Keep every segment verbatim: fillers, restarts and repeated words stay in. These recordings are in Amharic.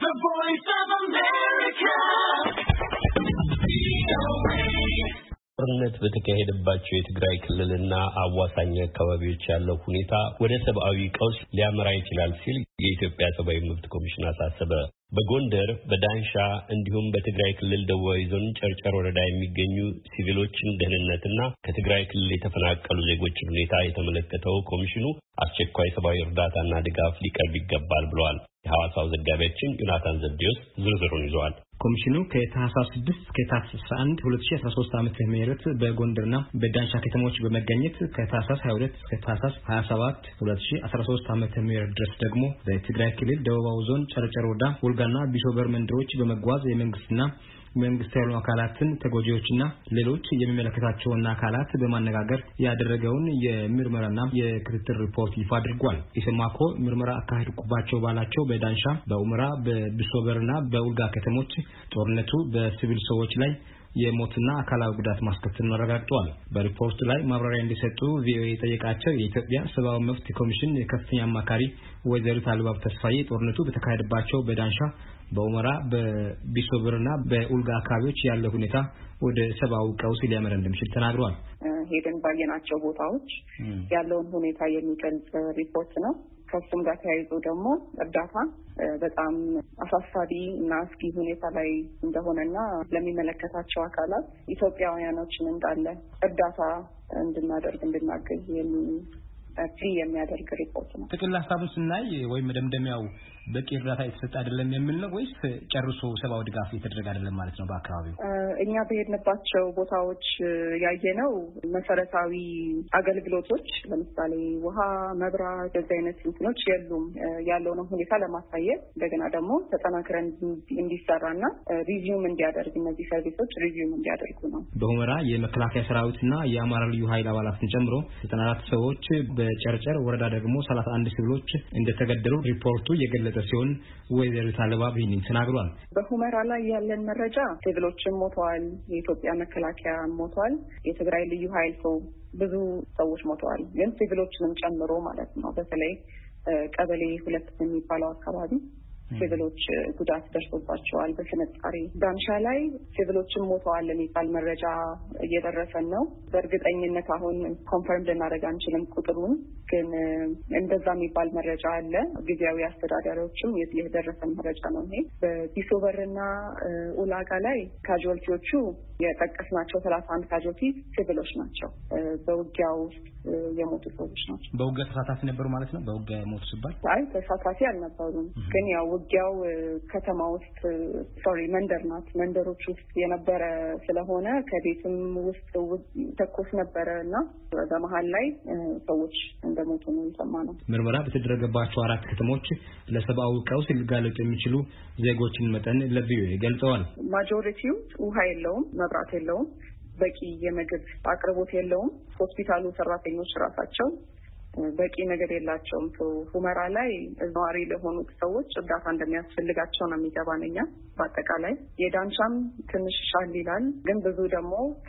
The Voice of America. ጦርነት በተካሄደባቸው የትግራይ ክልልና አዋሳኝ አካባቢዎች ያለው ሁኔታ ወደ ሰብአዊ ቀውስ ሊያመራ ይችላል ሲል የኢትዮጵያ ሰብአዊ መብት ኮሚሽን አሳሰበ። በጎንደር በዳንሻ እንዲሁም በትግራይ ክልል ደቡባዊ ዞን ጨርጨር ወረዳ የሚገኙ ሲቪሎችን ደህንነትና ከትግራይ ክልል የተፈናቀሉ ዜጎችን ሁኔታ የተመለከተው ኮሚሽኑ አስቸኳይ ሰብአዊ እርዳታና ድጋፍ ሊቀርብ ይገባል ብለዋል። የሐዋሳው ዘጋቢያችን ዮናታን ዘብዴዎስ ዝርዝሩን ይዟል። ኮሚሽኑ ከታህሳስ ስድስት እስከ ታህሳስ አስራ አንድ ሁለት ሺህ አስራ ሶስት ዓመተ ምህረት በጎንደርና በዳንሻ ከተሞች በመገኘት ከታህሳስ ሃያ ሁለት እስከ ታህሳስ ሃያ ሰባት ሁለት ሺህ አስራ ሶስት ዓመተ ምህረት ድረስ ደግሞ በትግራይ ክልል ደቡባዊ ዞን ጨርጨር ወረዳ ወልጋና ቢሾበር መንደሮች በመጓዝ የመንግስትና መንግስታዊ አካላትን ተጎጂዎችና ሌሎች የሚመለከታቸውና አካላት በማነጋገር ያደረገውን የምርመራና የክትትል ሪፖርት ይፋ አድርጓል። ኢሰማኮ ምርመራ አካሄድኩባቸው ባላቸው በዳንሻ በኡመራ በቢሾበርና በውልጋ ከተሞች ጦርነቱ በሲቪል ሰዎች ላይ የሞትና አካላዊ ጉዳት ማስከተሉን አረጋግጧል። በሪፖርቱ ላይ ማብራሪያ እንዲሰጡ ቪኦኤ የጠየቃቸው የኢትዮጵያ ሰብአዊ መብት ኮሚሽን ከፍተኛ አማካሪ ወይዘሪት አልባብ ተስፋዬ ጦርነቱ በተካሄደባቸው በዳንሻ በኡመራ በቢሾበርና በኡልጋ አካባቢዎች ያለው ሁኔታ ወደ ሰብአዊ ቀውስ ሊያመራ እንደሚችል ተናግረዋል። ሄደን ባየናቸው ቦታዎች ያለውን ሁኔታ የሚገልጽ ሪፖርት ነው። ከሱም ጋር ተያይዞ ደግሞ እርዳታ በጣም አሳሳቢ እና አስጊ ሁኔታ ላይ እንደሆነና ለሚመለከታቸው አካላት ኢትዮጵያውያኖችን እንዳለ እርዳታ እንድናደርግ እንድናገዝ ፍሪ የሚያደርግ ሪፖርት ነው። ጥቅል ሀሳቡን ስናይ ወይም መደምደሚያው በቂ እርዳታ የተሰጠ አይደለም የሚል ነው ወይስ ጨርሶ ሰብአዊ ድጋፍ የተደረገ አይደለም ማለት ነው? በአካባቢው እኛ በሄድንባቸው ቦታዎች ያየነው መሰረታዊ አገልግሎቶች ለምሳሌ ውሃ፣ መብራት፣ እንደዚህ አይነት እንትኖች የሉም። ያለውን ሁኔታ ለማሳየት እንደገና ደግሞ ተጠናክረን እንዲሰራና ሪቪውም እንዲያደርግ እነዚህ ሰርቪሶች ሪቪውም እንዲያደርጉ ነው። በሁመራ የመከላከያ ሰራዊትና የአማራ ልዩ ኃይል አባላትን ጨምሮ ዘጠና አራት ሰዎች በጨርጨር ወረዳ ደግሞ ሰላሳ አንድ ሲቪሎች እንደተገደሉ ሪፖርቱ የገለጸ ሲሆን ወይዘሪት አልባብ ይህንን ተናግሯል። በሁመራ ላይ ያለን መረጃ ሲቪሎችም ሞተዋል፣ የኢትዮጵያ መከላከያ ሞተዋል፣ የትግራይ ልዩ ኃይል ሰው ብዙ ሰዎች ሞተዋል። ግን ሲቪሎችንም ጨምሮ ማለት ነው። በተለይ ቀበሌ ሁለት የሚባለው አካባቢ ሲቪሎች ጉዳት ደርሶባቸዋል በስነጣሪ። ዳንሻ ላይ ሲቪሎችም ሞተዋል የሚባል መረጃ እየደረሰን ነው። በእርግጠኝነት አሁን ኮንፈርም ልናደርግ አንችልም ቁጥሩን፣ ግን እንደዛ የሚባል መረጃ አለ። ጊዜያዊ አስተዳዳሪዎችም የደረሰን መረጃ ነው። ይሄ በቢሾበርና ኡላጋ ላይ ካጁዋልቲዎቹ የጠቀስናቸው ሰላሳ አንድ ካጁዋልቲ ሲቪሎች ናቸው። በውጊያው ውስጥ የሞቱ ሰዎች ናቸው። በውጊያ ተሳታፊ ነበሩ ማለት ነው? በውጊያ የሞቱ ሲባል አይ ተሳታፊ አልነበሩም፣ ግን ያው ውጊያው ከተማ ውስጥ ሶሪ መንደር ናት መንደሮች ውስጥ የነበረ ስለሆነ ከቤትም ውስጥ ተኮስ ነበረ እና በመሀል ላይ ሰዎች እንደሞቱ ነው የሰማነው። ምርመራ በተደረገባቸው አራት ከተሞች ለሰብአዊ ቀውስ ሊጋለጡ የሚችሉ ዜጎችን መጠን ለቪኦኤ ገልጸዋል። ማጆሪቲው ውሃ የለውም፣ መብራት የለውም፣ በቂ የምግብ አቅርቦት የለውም። ሆስፒታሉ ሰራተኞች ራሳቸው በቂ ነገር የላቸውም። ሁመራ ላይ ነዋሪ ለሆኑት ሰዎች እርዳታ እንደሚያስፈልጋቸው ነው የሚገባነኛ። በአጠቃላይ የዳንሻም ትንሽ ሻል ይላል፣ ግን ብዙ ደግሞ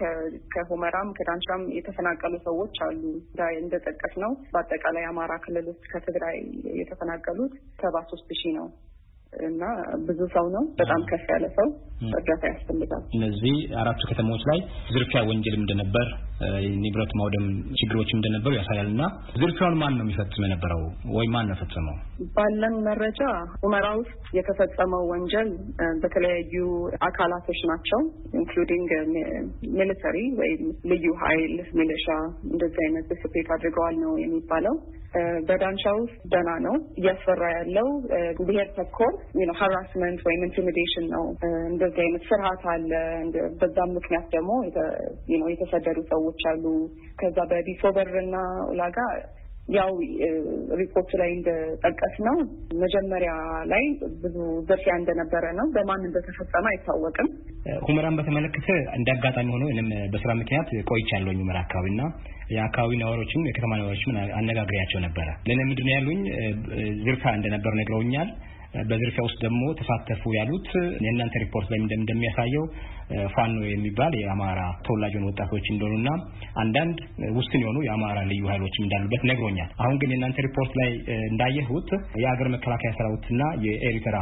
ከሁመራም ከዳንሻም የተፈናቀሉ ሰዎች አሉ። እንደጠቀስ ነው በአጠቃላይ አማራ ክልል ውስጥ ከትግራይ የተፈናቀሉት ሰባ ሶስት ሺህ ነው እና ብዙ ሰው ነው። በጣም ከፍ ያለ ሰው እርዳታ ያስፈልጋል። እነዚህ አራቱ ከተሞች ላይ ዝርፊያ ወንጀልም እንደነበር፣ ንብረት ማውደም ችግሮችም እንደነበሩ ያሳያልና ዝርፊያውን ማን ነው የሚፈጽመው የነበረው ወይ ማን ነው ፈጽመው? ባለን መረጃ ሁመራ ውስጥ የተፈጸመው ወንጀል በተለያዩ አካላቶች ናቸው ኢንክሉዲንግ ሚሊተሪ ወይም ልዩ ኃይል ሚሊሻ እንደዚህ አይነት ዲስፕሊን አድርገዋል ነው የሚባለው። በዳንሻ ውስጥ ደህና ነው። እያስፈራ ያለው ብሔር ተኮር ሃራስመንት ወይም ኢንቲሚዴሽን ነው። እንደዚህ አይነት ፍርሃት አለ። በዛም ምክንያት ደግሞ የተሰደዱ ሰዎች አሉ። ከዛ በቢሾበርና ኡላጋ ያው ሪፖርት ላይ እንደጠቀስ ነው መጀመሪያ ላይ ብዙ ዝርፊያ እንደነበረ ነው። በማን እንደተፈጸመ አይታወቅም። ሁመራን በተመለከተ እንዳጋጣሚ ሆኖ እኔም በስራ ምክንያት ቆይቻለሁ ሁመራ አካባቢና የአካባቢ ነዋሪዎችም የከተማ ነዋሪዎችም አነጋግሬያቸው ነበር። ለኔ ምንድነው ያሉኝ ዝርፊያ እንደነበር ነግረውኛል። በዝርፊያ ውስጥ ደግሞ ተሳተፉ ያሉት የእናንተ ሪፖርት ላይ እንደሚያሳየው ፋኖ የሚባል የአማራ ተወላጅ ወጣቶች እንደሆኑና አንዳንድ ውስን የሆኑ የአማራ ልዩ ኃይሎች እንዳሉበት ነግሮኛል። አሁን ግን የእናንተ ሪፖርት ላይ እንዳየሁት የአገር መከላከያ ሰራዊትና የኤሪትራ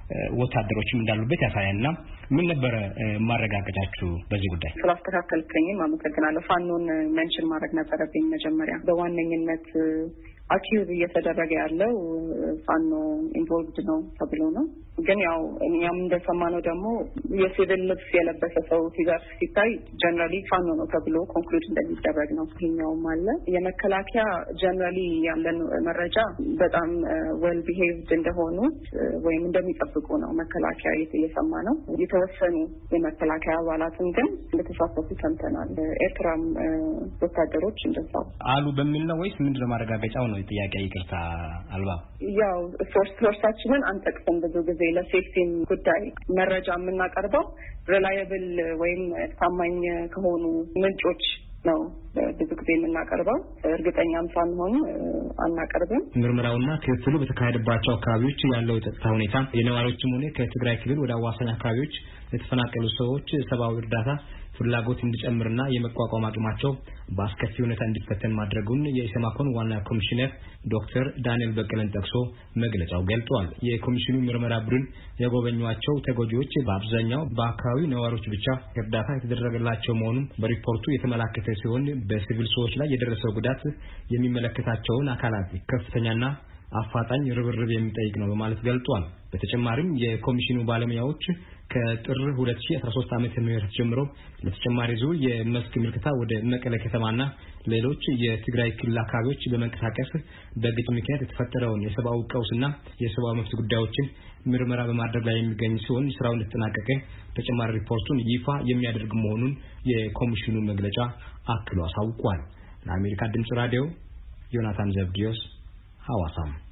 ወታደሮችም እንዳሉበት ያሳያልና ምን ነበር ማረጋገጫችሁ በዚህ ጉዳይ? ስላስተካከልከኝም አመሰግናለሁ። ፋኖን ሜንሽን ማድረግ ነበረብኝ መጀመሪያ። በዋነኝነት አኪዩዝ እየተደረገ ያለው ፋኖ ኢንቮልቭድ ነው ተብሎ ነው። ግን ያው እኛም እንደሰማነው ደግሞ የሲቪል ልብስ የለበሰ ሰው ሲዘርፍ ሲታይ ጀነራሊ ፋኖ ነው ተብሎ ኮንክሉድ እንደሚደረግ ነው። ይሄኛውም አለ። የመከላከያ ጀነራሊ ያለን መረጃ በጣም ዌል ቢሄቭድ እንደሆኑ ወይም እንደሚጠብቁ ነው መከላከያ እየሰማ ነው። የተወሰኑ የመከላከያ አባላትም ግን እንደተሳተፉ ሰምተናል። ኤርትራም ወታደሮች እንደዛው አሉ በሚል ነው ወይስ ምንድነው ማረጋገጫው ነው? ጥያቄ ይቅርታ አልባ ያው ሶርስ ሶርሳችንን አንጠቅስም። ብዙ ጊዜ ለሴፍቲም ጉዳይ መረጃ የምናቀርበው ሪላየብል ወይም ታማኝ ከሆኑ ምንጮች ነው ብዙ ጊዜ የምናቀርበው። እርግጠኛም ሳንሆን አናቀርብም። ምርመራውና ክትትሉ በተካሄደባቸው አካባቢዎች ያለው የጸጥታ ሁኔታ የነዋሪዎችም ሆነ ከትግራይ ክልል ወደ አዋሳኝ አካባቢዎች የተፈናቀሉ ሰዎች ሰብአዊ እርዳታ ፍላጎት እንዲጨምርና የመቋቋም አቅማቸው በአስከፊ ሁኔታ እንዲፈተን ማድረጉን የኢሰማኮን ዋና ኮሚሽነር ዶክተር ዳንኤል በቀለን ጠቅሶ መግለጫው ገልጿል። የኮሚሽኑ ምርመራ ቡድን የጎበኟቸው ተጎጂዎች በአብዛኛው በአካባቢው ነዋሪዎች ብቻ እርዳታ የተደረገላቸው መሆኑን በሪፖርቱ የተመላከተ ሲሆን በሲቪል ሰዎች ላይ የደረሰው ጉዳት የሚመለከታቸውን አካላት ከፍተኛና አፋጣኝ ርብርብ የሚጠይቅ ነው በማለት ገልጿል። በተጨማሪም የኮሚሽኑ ባለሙያዎች ከጥር ሁለት ሺህ አስራ ሶስት ዓመተ ምህረት ጀምሮ ለተጨማሪ ዙር የመስክ ምልከታ ወደ መቀለ ከተማና ሌሎች የትግራይ ክልል አካባቢዎች በመንቀሳቀስ በግጭት ምክንያት የተፈጠረውን የሰብአዊ ቀውስና የሰብአዊ መብት ጉዳዮችን ምርመራ በማድረግ ላይ የሚገኙ ሲሆን ስራው እንደተጠናቀቀ ተጨማሪ ሪፖርቱን ይፋ የሚያደርግ መሆኑን የኮሚሽኑ መግለጫ አክሎ አሳውቋል። ለአሜሪካ ድምጽ ራዲዮ ዮናታን ዘብዲዮስ ሐዋሳም